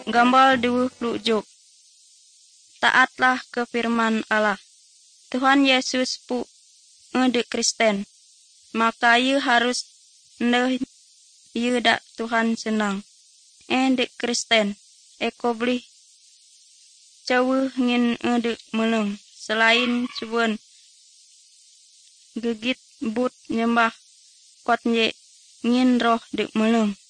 Gambal 20. Taatlah ke firman Allah. Tuhan Yesus pu ngede Kristen. Maka ye harus neh ye dak Tuhan senang. Dek Kristen. Eko beli cawe ngin ngede meleng. Selain cuban gegit but nyembah kot ye ngin roh dek meleng.